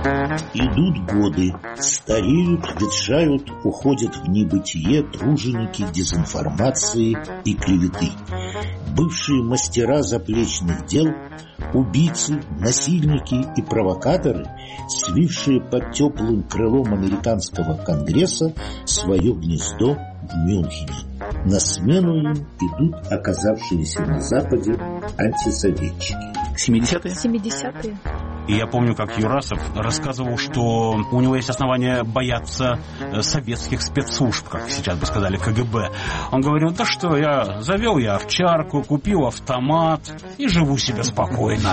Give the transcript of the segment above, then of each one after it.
Идут годы, стареют, ветшают, уходят в небытие труженики дезинформации и клеветы. Бывшие мастера заплечных дел, убийцы, насильники и провокаторы, свившие под теплым крылом американского конгресса свое гнездо в Мюнхене. На смену им идут оказавшиеся на Западе антисоветчики. 70-е? 70-е. И я помню, как Юрасов рассказывал, что у него есть основания бояться советских спецслужб, как сейчас бы сказали, КГБ. Он говорил, да что, я завел овчарку, купил автомат и живу себе спокойно.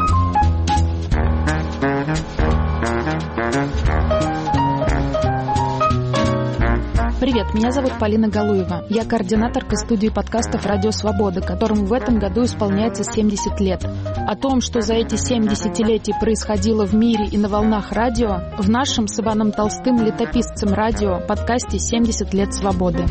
Привет, меня зовут Полина Галуева. Я координаторка студии подкастов «Радио Свобода», которому в этом году исполняется 70 лет. О том, что за эти 7 десятилетий происходило в мире и на волнах радио, в нашем с Иваном Толстым летописцем радио подкасте «70 лет свободы».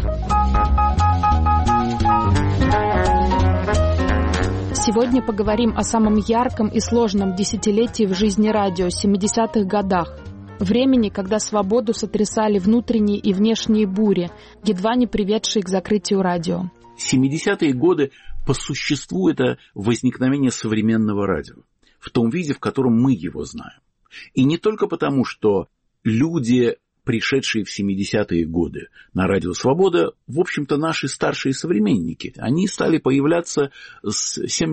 Сегодня поговорим о самом ярком и сложном десятилетии в жизни радио, 70-х годах. Времени, когда свободу сотрясали внутренние и внешние бури, едва не приведшие к закрытию радио. 70-е годы по существу это возникновение современного радио, в том виде, в котором мы его знаем. И не только потому, что люди, пришедшие в 70-е годы на радио «Свобода», в общем-то, наши старшие современники. Они стали появляться с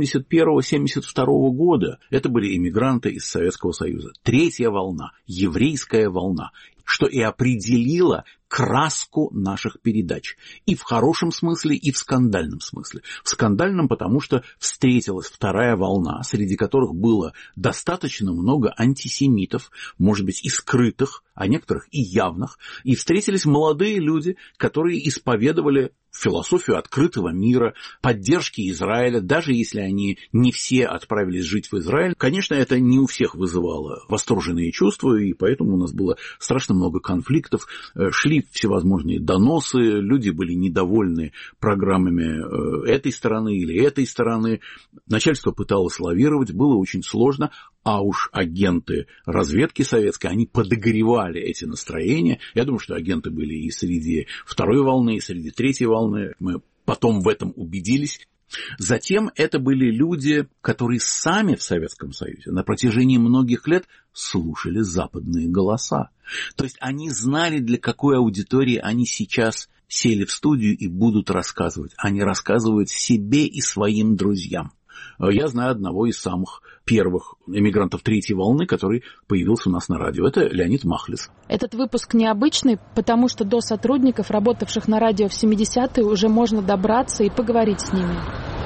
71-72 года. Это были эмигранты из Советского Союза. Третья волна, еврейская волна, что и определило краску наших передач. И в хорошем смысле, и в скандальном смысле. В скандальном, потому что встретилась вторая волна, среди которых было достаточно много антисемитов, может быть, и скрытых, а некоторых и явных. И встретились молодые люди, которые исповедовали философию открытого мира, поддержки Израиля, даже если они не все отправились жить в Израиль. Конечно, это не у всех вызывало восторженные чувства, и поэтому у нас было страшно много конфликтов. Шли всевозможные доносы, люди были недовольны программами этой стороны или этой стороны. Начальство пыталось лавировать, было очень сложно, а уж агенты разведки советской, они подогревали эти настроения. Я думаю, что агенты были и среди второй волны, и среди третьей волны. Мы потом в этом убедились. Затем это были люди, которые сами в Советском Союзе на протяжении многих лет слушали западные голоса. То есть они знали, для какой аудитории они сейчас сели в студию и будут рассказывать. Они рассказывают себе и своим друзьям. Я знаю одного из самых первых эмигрантов третьей волны, который появился у нас на радио. Это Леонид Махлис. Этот выпуск необычный, потому что до сотрудников, работавших на радио в 70-е, уже можно добраться и поговорить с ними.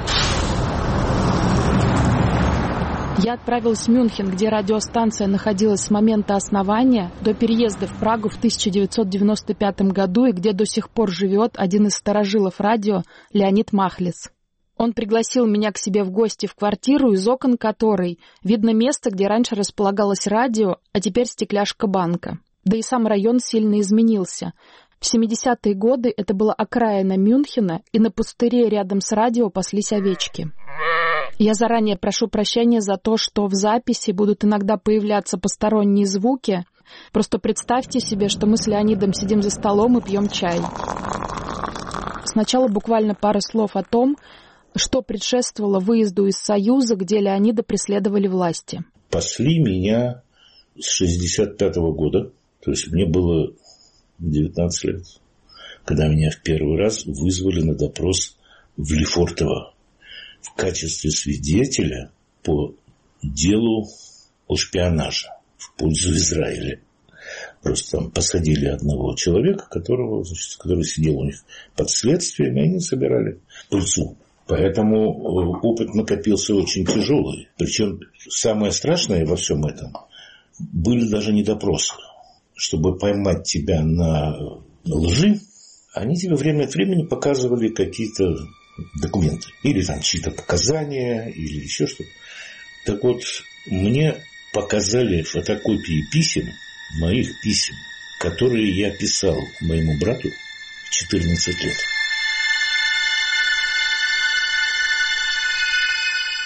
Я отправилась в Мюнхен, где радиостанция находилась с момента основания до переезда в Прагу в 1995 году и где до сих пор живет один из старожилов радио Леонид Махлис. Он пригласил меня к себе в гости в квартиру, из окон которой видно место, где раньше располагалось радио, а теперь стекляшка банка. Да и сам район сильно изменился. В 70-е годы это была окраина Мюнхена, и на пустыре рядом с радио паслись овечки. Я заранее прошу прощения за то, что в записи будут иногда появляться посторонние звуки. Просто представьте себе, что мы с Леонидом сидим за столом и пьем чай. Сначала буквально пара слов о том, что предшествовало выезду из Союза, где Леонида преследовали власти. Пасли меня с 65-го года, то есть мне было 19 лет, когда меня в первый раз вызвали на допрос в Лефортово в качестве свидетеля по делу о шпионаже в пользу Израиля. Просто там посадили одного человека, который сидел у них под следствием, и они собирали пыльцу. Поэтому опыт накопился очень тяжелый. Причем самое страшное во всем этом были даже не допросы. Чтобы поймать тебя на лжи, они тебе время от времени показывали какие-то документы. Или там чьи-то показания, или еще что-то. Так вот, мне показали фотокопии писем, моих писем, которые я писал моему брату в 14 лет.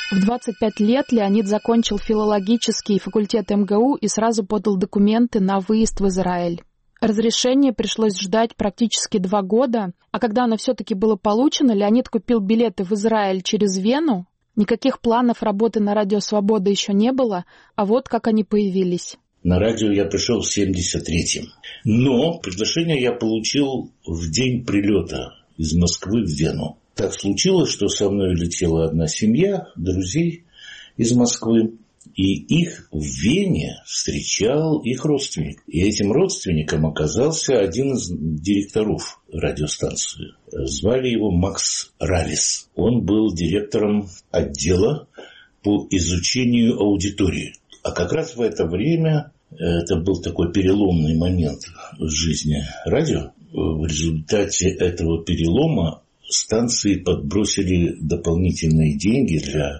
В 25 лет Леонид закончил филологический факультет МГУ и сразу подал документы на выезд в Израиль. Разрешение пришлось ждать практически 2 года, а когда оно все-таки было получено, Леонид купил билеты в Израиль через Вену. Никаких планов работы на Радио Свобода еще не было, а вот как они появились. На радио я пришел в 73-м. Но приглашение я получил в день прилета из Москвы в Вену. Так случилось, что со мной летела одна семья друзей из Москвы, и их в Вене встречал их родственник. И этим родственником оказался один из директоров радиостанции. Звали его Макс Ралис. Он был директором отдела по изучению аудитории. А как раз в это время, это был такой переломный момент в жизни радио, в результате этого перелома станции подбросили дополнительные деньги для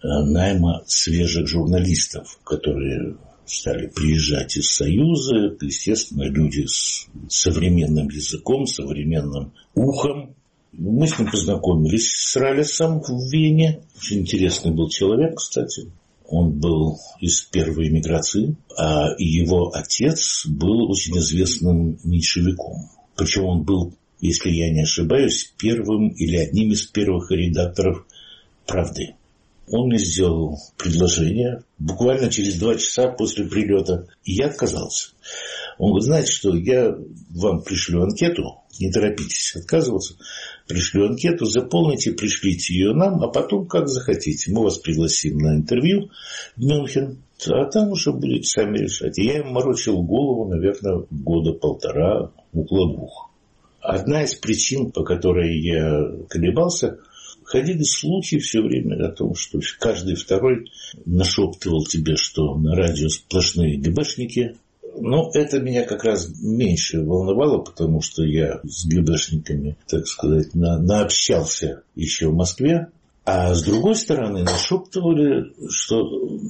найма свежих журналистов, которые стали приезжать из Союза. Естественно, люди с современным языком, современным ухом. Мы с ним познакомились с Ралисом в Вене. Очень интересный был человек, кстати. Он был из первой эмиграции, а его отец был очень известным меньшевиком. Причем он был, если я не ошибаюсь, первым или одним из первых редакторов «Правды». Он мне сделал предложение буквально через 2 часа после прилета, и я отказался. Он говорит, знаете что, я вам пришлю анкету, не торопитесь отказываться, пришлю анкету, заполните, пришлите ее нам, а потом как захотите. Мы вас пригласим на интервью в Мюнхен, а там уже будете сами решать. И я им морочил голову, наверное, 1-1.5 года, около 2. Одна из причин, по которой я колебался, ходили слухи все время о том, что каждый второй нашептывал тебе, что на радио сплошные ГБшники. Но это меня как раз меньше волновало, потому что я с ГБшниками, так сказать, наобщался еще в Москве. А с другой стороны, нашептывали, что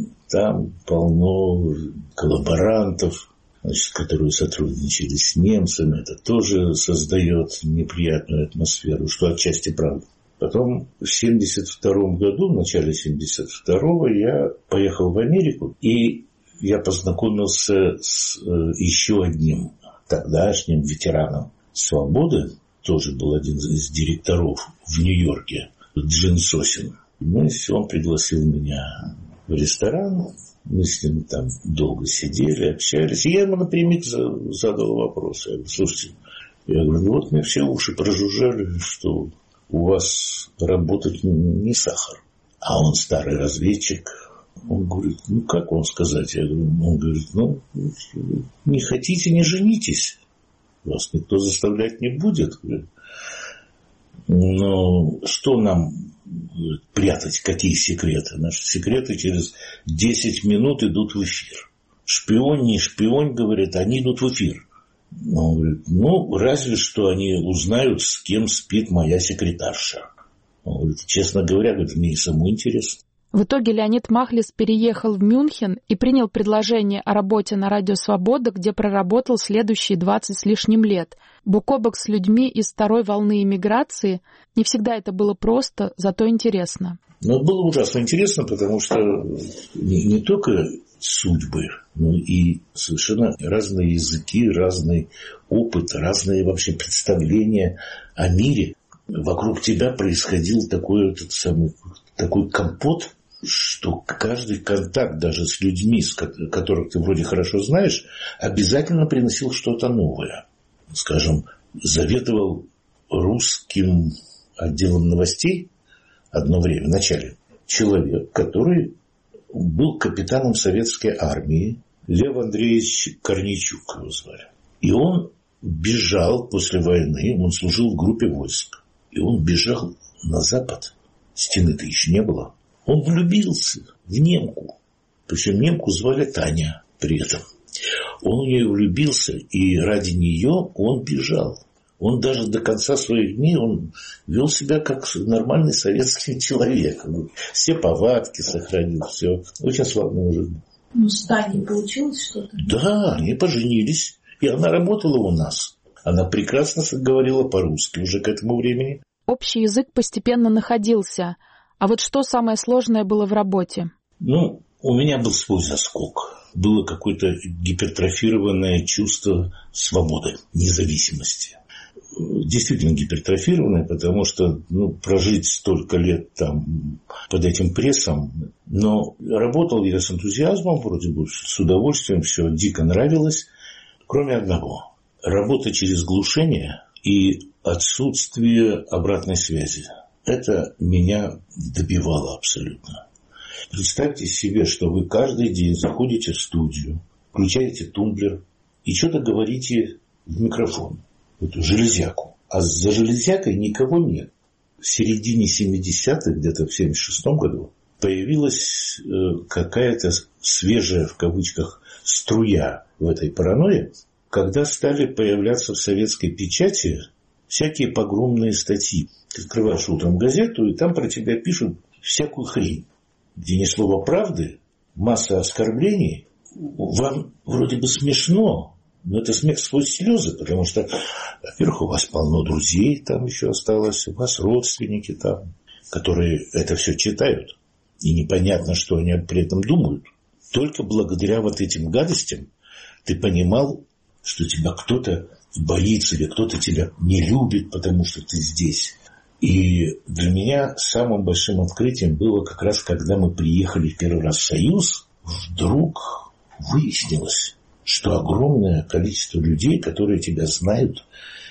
там полно коллаборантов, значит, которые сотрудничали с немцами. Это тоже создает неприятную атмосферу, что отчасти правда. Потом в 1972 году, в начале 1972-го, я поехал в Америку, и я познакомился с еще одним тогдашним ветераном «Свободы», тоже был один из директоров в Нью-Йорке, Джин Сосин. Он пригласил меня в ресторан, мы с ним там долго сидели, общались, и я ему напрямик задал вопрос. Я говорю, слушайте, вот мне все уши прожужжали, что у вас работать не сахар. А он старый разведчик. Он говорит, как вам сказать? Он говорит, не хотите, не женитесь. Вас никто заставлять не будет. Но что нам прятать, какие секреты? Наши секреты через 10 минут идут в эфир. Шпион, не шпион, говорит, они идут в эфир. Он говорит, разве что они узнают, с кем спит моя секретарша. Он говорит, честно говоря, мне и самому интересно. В итоге Леонид Махлис переехал в Мюнхен и принял предложение о работе на Радио Свобода, где проработал следующие 20 с лишним лет. Бок о бок с людьми из второй волны эмиграции. Не всегда это было просто, зато интересно. Но было ужасно интересно, потому что не только судьбы, но и совершенно разные языки, разный опыт, разные вообще представления о мире. Вокруг тебя происходил такой компот, что каждый контакт даже с людьми, которых ты вроде хорошо знаешь, обязательно приносил что-то новое. Скажем, заведовал русским отделом новостей одно время, в начале, человек, который был капитаном советской армии, Лев Андреевич Корнейчук его звали. И он бежал после войны, он служил в группе войск, и он бежал на запад. Стены-то еще не было. Он влюбился в немку. Причем немку звали Таня при этом. Он в нее влюбился, и ради нее он бежал. Он даже до конца своих дней он вел себя как нормальный советский человек. Все повадки сохранил, все. Очень славный мужик. С Таней получилось что-то? Да, они поженились. И она работала у нас. Она прекрасно говорила по-русски уже к этому времени. Общий язык постепенно находился. А вот что самое сложное было в работе? У меня был свой заскок. Было какое-то гипертрофированное чувство свободы, независимости. Действительно гипертрофированное, потому что прожить столько лет там под этим прессом. Но работал я с энтузиазмом, вроде бы с удовольствием, все дико нравилось. Кроме одного. Работа через глушение и отсутствие обратной связи. Это меня добивало абсолютно. Представьте себе, что вы каждый день заходите в студию, включаете тумблер и что-то говорите в микрофон, в эту железяку. А за железякой никого нет. В середине 70-х, где-то в 76-м году, появилась какая-то свежая, в кавычках, струя в этой паранойе, когда стали появляться в советской печати всякие погромные статьи. Ты открываешь утром газету, и там про тебя пишут всякую хрень, где ни слова правды, масса оскорблений. Вам вроде бы смешно, но это смех сквозь слезы, потому что, во-первых, у вас полно друзей там еще осталось, у вас родственники там, которые это все читают, и непонятно, что они при этом думают. Только благодаря вот этим гадостям ты понимал, что тебя кто-то боится или кто-то тебя не любит, потому что ты здесь. И для меня самым большим открытием было как раз, когда мы приехали первый раз в Союз, вдруг выяснилось, что огромное количество людей, которые тебя знают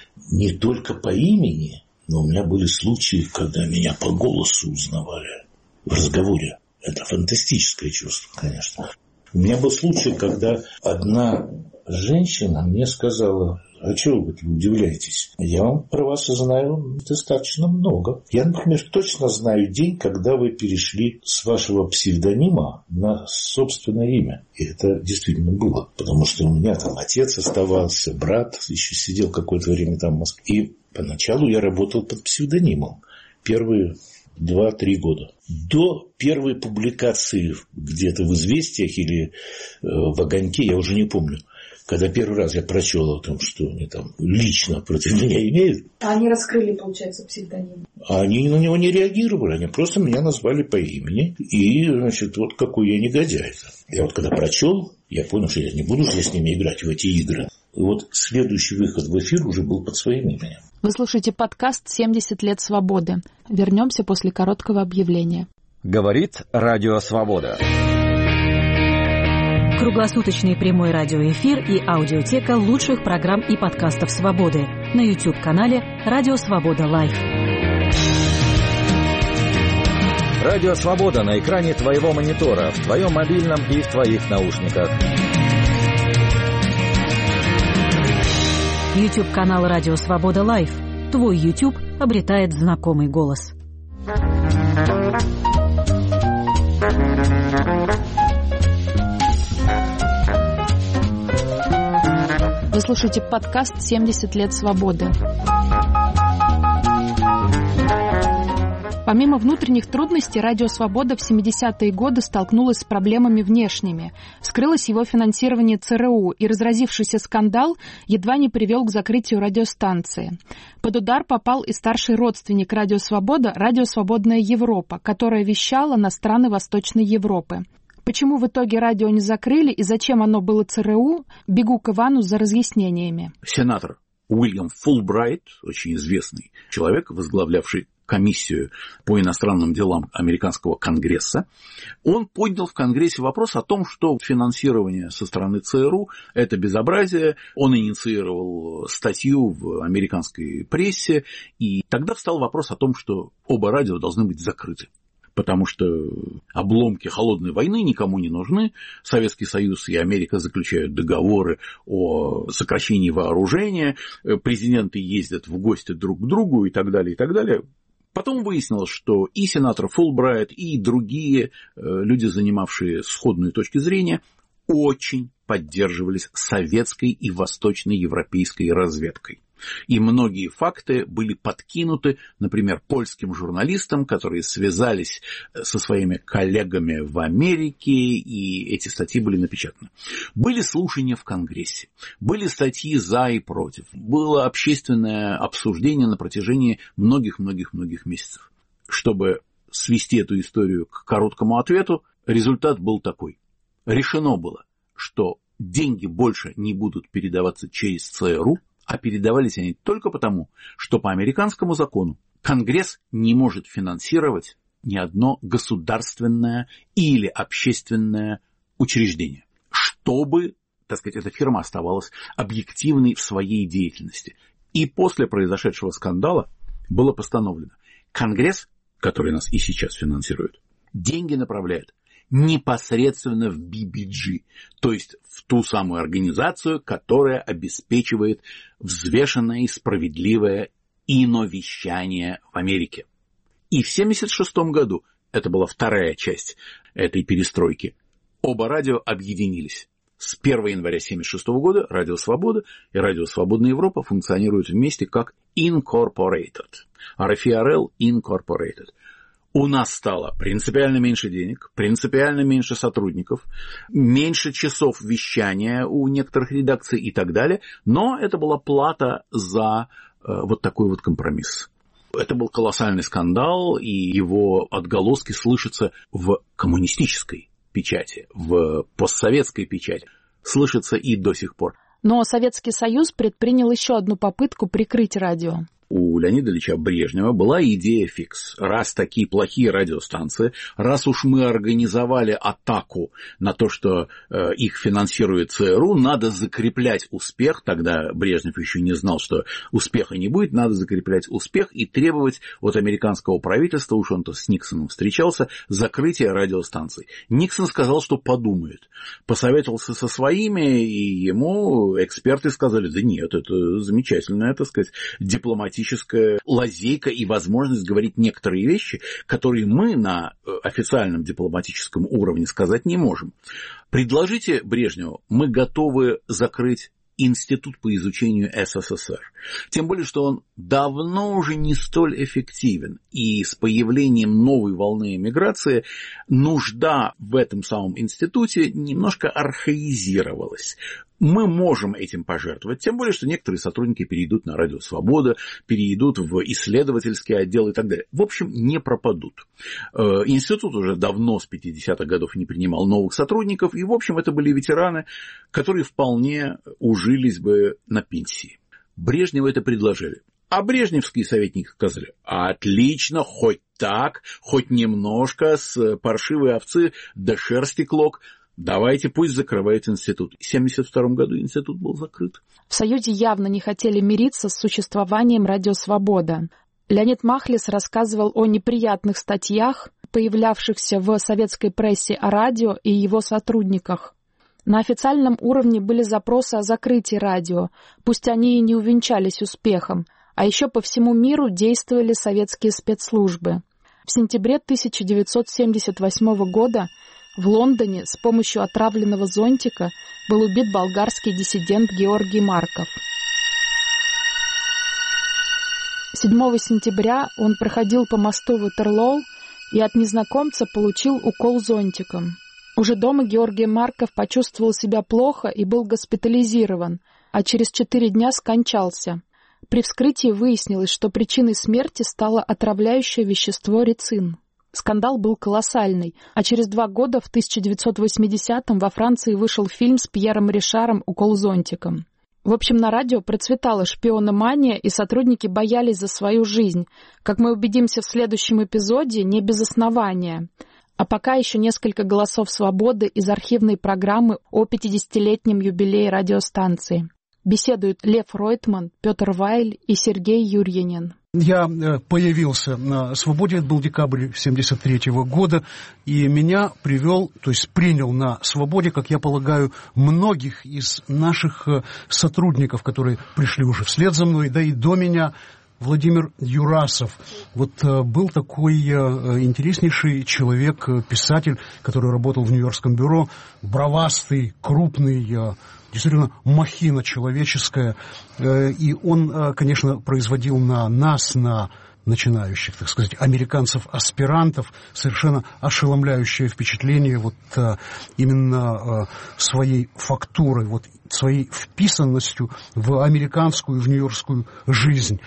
не только по имени, но у меня были случаи, когда меня по голосу узнавали в разговоре. Это фантастическое чувство, конечно. У меня был случай, когда одна женщина мне сказала: а чего вы удивляетесь? Я вам про вас знаю достаточно много. Я, например, точно знаю день, когда вы перешли с вашего псевдонима на собственное имя. И это действительно было. Потому что у меня там отец оставался, брат еще сидел какое-то время там в Москве. И поначалу я работал под псевдонимом. Первые 2-3 года. До первой публикации где-то в «Известиях» или в «Огоньке», я уже не помню, когда первый раз я прочел о том, что они там лично против меня имеют. А они раскрыли, получается, псевдоним? Они на него не реагировали, они просто меня назвали по имени. И, значит, вот какой я негодяй. Я вот когда прочел, я понял, что я не буду же с ними играть в эти игры. И вот следующий выход в эфир уже был под своим именем. Вы слушаете подкаст «70 лет свободы». Вернемся после короткого объявления. Говорит Радио Свобода. Круглосуточный прямой радиоэфир и аудиотека лучших программ и подкастов «Свободы» на YouTube-канале «Радио Свобода Лайв». Радио Свобода на экране твоего монитора, в твоем мобильном и в твоих наушниках. YouTube-канал «Радио Свобода Лайв». Твой YouTube обретает знакомый голос. Вы слушаете подкаст «70 лет свободы». Помимо внутренних трудностей, Радио Свобода в 70-е годы столкнулась с проблемами внешними. Вскрылось его финансирование ЦРУ, и разразившийся скандал едва не привел к закрытию радиостанции. Под удар попал и старший родственник Радио Свобода, Радио Свободная Европа, которая вещала на страны Восточной Европы. Почему в итоге радио не закрыли и зачем оно было ЦРУ, бегу к Ивану за разъяснениями. Сенатор Уильям Фулбрайт, очень известный человек, возглавлявший комиссию по иностранным делам американского Конгресса, он поднял в Конгрессе вопрос о том, что финансирование со стороны ЦРУ – это безобразие. Он инициировал статью в американской прессе, и тогда встал вопрос о том, что оба радио должны быть закрыты. Потому что обломки холодной войны никому не нужны. Советский Союз и Америка заключают договоры о сокращении вооружения, президенты ездят в гости друг к другу и так далее, и так далее. Потом выяснилось, что и сенатор Фулбрайт, и другие люди, занимавшие сходную точку зрения, очень поддерживались советской и восточноевропейской разведкой. И многие факты были подкинуты, например, польским журналистам, которые связались со своими коллегами в Америке, и эти статьи были напечатаны. Были слушания в Конгрессе, были статьи за и против, было общественное обсуждение на протяжении многих-многих-многих месяцев. Чтобы свести эту историю к короткому ответу, результат был такой. Решено было, что деньги больше не будут передаваться через ЦРУ, а передавались они только потому, что по американскому закону Конгресс не может финансировать ни одно государственное или общественное учреждение, чтобы, так сказать, эта фирма оставалась объективной в своей деятельности. И после произошедшего скандала было постановлено, Конгресс, который нас и сейчас финансирует, деньги направляет непосредственно в BBG, то есть в ту самую организацию, которая обеспечивает взвешенное и справедливое иновещание в Америке. И в 1976 году, это была вторая часть этой перестройки, оба радио объединились. С 1 января 1976 года Радио Свобода и Радио Свободная Европа функционируют вместе как Incorporated. RFRL Incorporated. У нас стало принципиально меньше денег, принципиально меньше сотрудников, меньше часов вещания у некоторых редакций и так далее, но это была плата за вот такой вот компромисс. Это был колоссальный скандал, и его отголоски слышатся в коммунистической печати, в постсоветской печати, слышатся и до сих пор. Но Советский Союз предпринял еще одну попытку прикрыть радио. У Леонида Ильича Брежнева была идея фикс. Раз такие плохие радиостанции, раз уж мы организовали атаку на то, что их финансирует ЦРУ, надо закреплять успех. Тогда Брежнев еще не знал, что успеха не будет. Надо закреплять успех и требовать от американского правительства, уж он-то с Никсоном встречался, закрытия радиостанций. Никсон сказал, что подумает. Посоветовался со своими, и ему эксперты сказали, да нет, это замечательная, так сказать, дипломатическая лазейка и возможность говорить некоторые вещи, которые мы на официальном дипломатическом уровне сказать не можем. Предложите Брежневу, мы готовы закрыть Институт по изучению СССР. Тем более, что он давно уже не столь эффективен. И с появлением новой волны эмиграции нужда в этом самом институте немножко архаизировалась. Мы можем этим пожертвовать, тем более, что некоторые сотрудники перейдут на Радио Свобода, перейдут в исследовательский отдел и так далее. В общем, не пропадут. Институт уже давно, с 50-х годов, не принимал новых сотрудников, и, в общем, это были ветераны, которые вполне ужились бы на пенсии. Брежневу это предложили. А брежневские советники сказали, отлично, хоть так, хоть немножко, с паршивой овцы до шерсти клок. Давайте, пусть закрывает институт. В 1972 году институт был закрыт. В Союзе явно не хотели мириться с существованием Радио Свобода. Леонид Махлис рассказывал о неприятных статьях, появлявшихся в советской прессе о радио и его сотрудниках. На официальном уровне были запросы о закрытии радио, пусть они и не увенчались успехом, а еще по всему миру действовали советские спецслужбы. В сентябре 1978 года в Лондоне с помощью отравленного зонтика был убит болгарский диссидент Георгий Марков. 7 сентября он проходил по мосту Ватерлоу и от незнакомца получил укол зонтиком. Уже дома Георгий Марков почувствовал себя плохо и был госпитализирован, а через 4 дня скончался. При вскрытии выяснилось, что причиной смерти стало отравляющее вещество рицин. Скандал был колоссальный, а через 2 года, в 1980-м, во Франции вышел фильм с Пьером Ришаром «Укол зонтиком». В общем, на радио процветала шпиономания, и сотрудники боялись за свою жизнь. Как мы убедимся в следующем эпизоде, не без основания. А пока еще несколько голосов свободы из архивной программы о 50-летнем юбилее радиостанции. Беседуют Лев Ройтман, Петр Вайль и Сергей Юрьянин. Я появился на «Свободе», это был декабрь 1973 года, и меня принял на «Свободе», как я полагаю, многих из наших сотрудников, которые пришли уже вслед за мной, да и до меня, Владимир Юрасов. Вот был такой интереснейший человек, писатель, который работал в Нью-Йоркском бюро, бровастый, крупный, действительно махина человеческая. И он, конечно, производил на нас, на начинающих, так сказать, американцев-аспирантов совершенно ошеломляющее впечатление вот именно своей фактурой, вот своей вписанностью в американскую, в нью-йоркскую жизнь.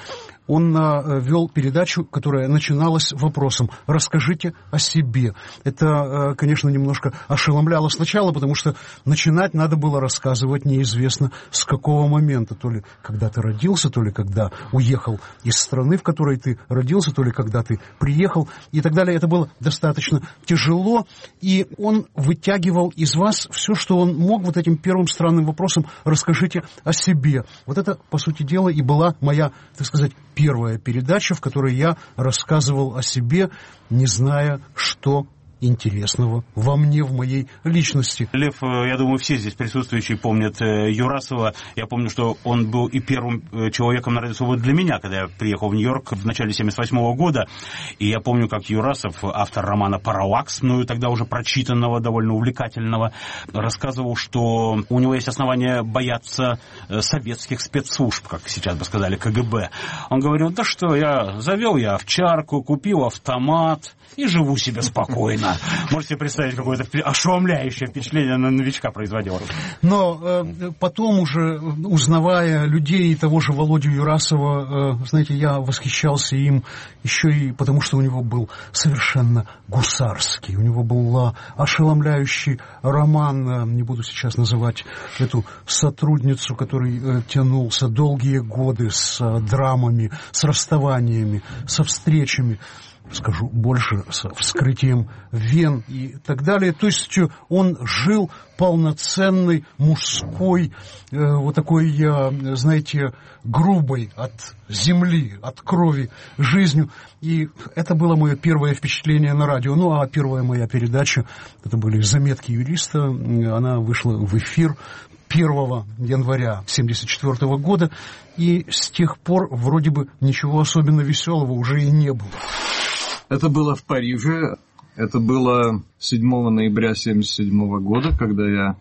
он вел передачу, которая начиналась вопросом «Расскажите о себе». Это, конечно, немножко ошеломляло сначала, потому что начинать надо было рассказывать неизвестно с какого момента. То ли когда ты родился, то ли когда уехал из страны, в которой ты родился, то ли когда ты приехал и так далее. Это было достаточно тяжело, и он вытягивал из вас все, что он мог вот этим первым странным вопросом «Расскажите о себе». Вот это, по сути дела, и была моя, так сказать, первая передача, в которой я рассказывал о себе, не зная, что интересного во мне, в моей личности. Лев, я думаю, все здесь присутствующие помнят Юрасова. Я помню, что он был и первым человеком на Радио Свобода для меня, когда я приехал в Нью-Йорк в начале 1978 года. И я помню, как Юрасов, автор романа «Параллакс», мною тогда уже прочитанного, довольно увлекательного, рассказывал, что у него есть основания бояться советских спецслужб, как сейчас бы сказали, КГБ. Он говорил, да что, завел я овчарку, купил автомат и живу себе спокойно. Можете представить, какое-то ошеломляющее впечатление на новичка производил. Но потом уже, узнавая людей, того же Володю Юрасова, знаете, я восхищался им еще и потому, что у него был совершенно гусарский. У него был ошеломляющий роман, не буду сейчас называть эту сотрудницу, который тянулся долгие годы с драмами, с расставаниями, со встречами. Скажу больше, с вскрытием вен и так далее. То есть он жил полноценной мужской, вот такой, знаете, грубой от земли, от крови жизнью. И это было мое первое впечатление на радио. Ну, а первая моя передача, это были «Заметки юриста». Она вышла в эфир 1 января 1974 года. И с тех пор вроде бы ничего особенно веселого уже и не было. Это было в Париже, это было 7 ноября 1977 года, когда я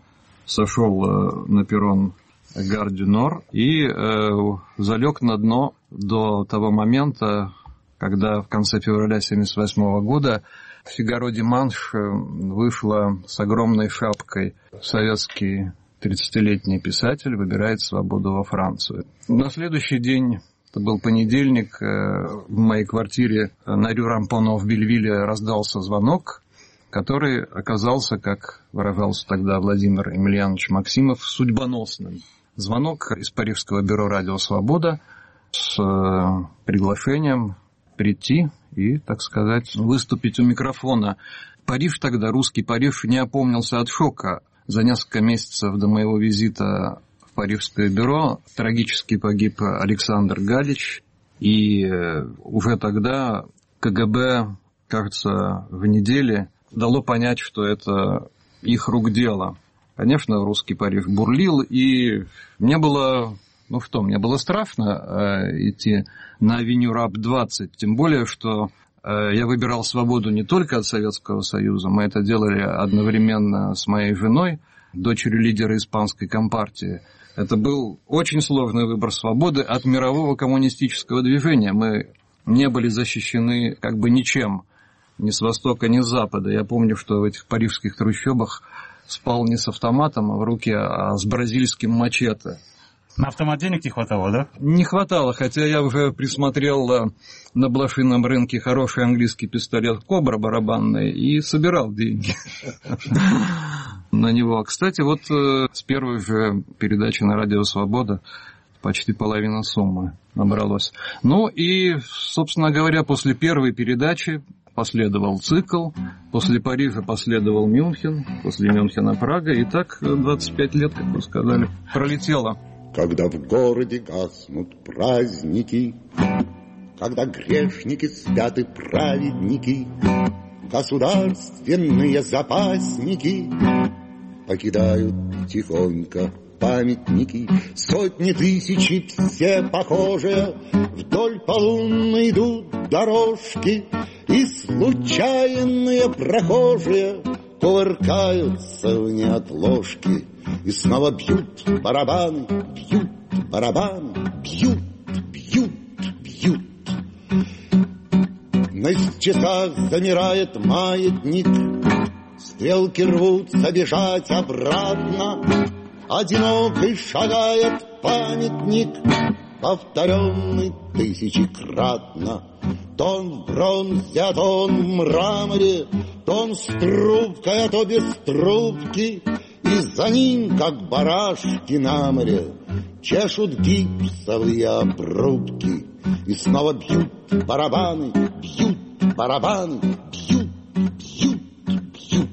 сошел на перрон Гар-дю-Нор и залег на дно до того момента, когда в конце февраля 1978 года в «Фигаро-Диманш» вышла с огромной шапкой советский 30-летний писатель «Выбирает свободу во Францию». На следующий день... Это был понедельник, в моей квартире на Рю-Рампоно в Бельвилле раздался звонок, который оказался, как выражался тогда Владимир Емельянович Максимов, судьбоносным. Звонок из Парижского бюро «Радио Свобода» с приглашением прийти и, так сказать, выступить у микрофона. Париж тогда, русский Париж, не опомнился от шока. За несколько месяцев до моего визита в Парижское бюро трагически погиб Александр Галич, и уже тогда КГБ, кажется, в неделе дало понять, что это их рук дело. Конечно, русский Париж бурлил, и мне было, мне было страшно идти на авеню Раб-20, тем более, что я выбирал свободу не только от Советского Союза, мы это делали одновременно с моей женой, дочерью лидера испанской компартии. Это был очень сложный выбор свободы от мирового коммунистического движения. Мы не были защищены как бы ничем, ни с востока, ни с запада. Я помню, что в этих парижских трущобах спал не с автоматом в руке, а с бразильским мачете. На автомат денег не хватало, да? Не хватало, хотя я уже присмотрел на блошином рынке хороший английский пистолет «Кобра» барабанный и собирал деньги на него. Кстати, вот с первой же передачи на Радио Свобода почти половина суммы набралось. Ну и, собственно говоря, после первой передачи последовал цикл, после Парижа последовал Мюнхен, после Мюнхена Прага, и так 25 лет, как вы сказали, пролетело. Когда в городе гаснут праздники, когда грешники спят и праведники, государственные запасники покидают тихонько памятники. Сотни тысяч, все похожие, вдоль полунной идут дорожки, и случайные прохожие кувыркаются в неотложке. И снова бьют барабаны, бьют. На часах замирает маятник, стрелки рвутся бежать обратно. Одинокий шагает памятник, повторенный тысячекратно. То он в бронзе, а то он в мраморе, то он с трубкой, а то без трубки, и за ним, как барашки на море, чешут гипсовые обрубки. И снова бьют барабаны, бьют барабаны, бьют, бьют, бьют.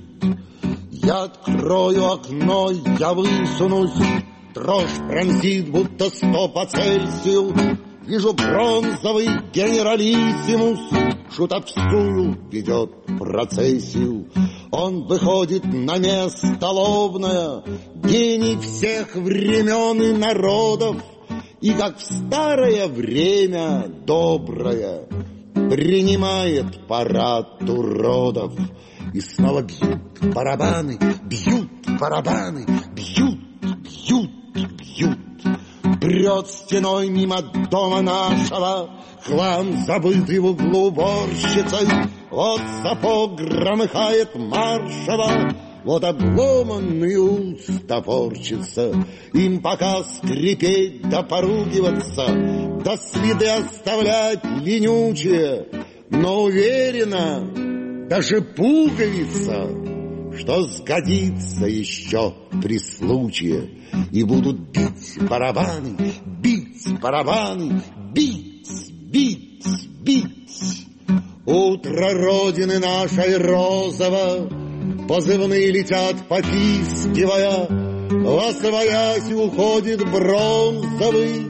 Я открою окно, я высунусь, дрожь пронзит, будто 100 по Цельсию. Вижу бронзовый генералиссимус, шутовскую ведет процессию. Он выходит на место лобное, гений всех времен и народов, и, как в старое время доброе, принимает парад уродов. И снова бьют барабаны, бьют барабаны, бьют, бьют, бьют. Прет стеной мимо дома нашего хлам, забытый в углу уборщицей. Вот сапог громыхает маршево, вот обломанный ус топорчится. Им пока скрипеть да поругиваться, да следы оставлять ленючие. Но уверена даже пуговица, что сгодится еще при случае. И будут бить барабаны, бить барабаны, бить, бить, бить. Утро Родины нашей розово, позывные летят, попискивая, восвоясь уходит бронзовый.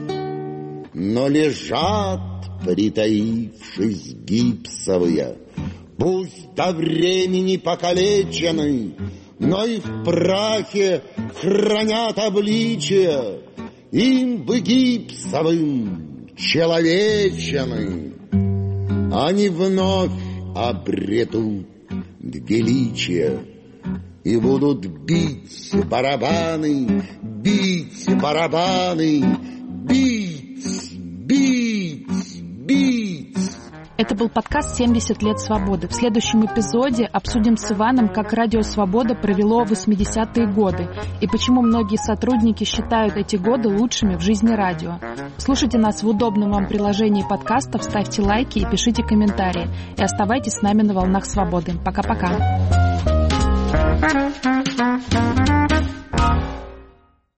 Но лежат, притаившись, гипсовые, пусть до времени покалечены, но и в прахе хранят обличие. Им бы гипсовым человечены, они вновь обретут величие и будут бить барабаны, бить барабаны, бить, бить, бить. Это был подкаст «70 лет свободы». В следующем эпизоде обсудим с Иваном, как Радио Свобода провело 80-е годы и почему многие сотрудники считают эти годы лучшими в жизни радио. Слушайте нас в удобном вам приложении подкастов, ставьте лайки и пишите комментарии. И оставайтесь с нами на волнах свободы. Пока-пока.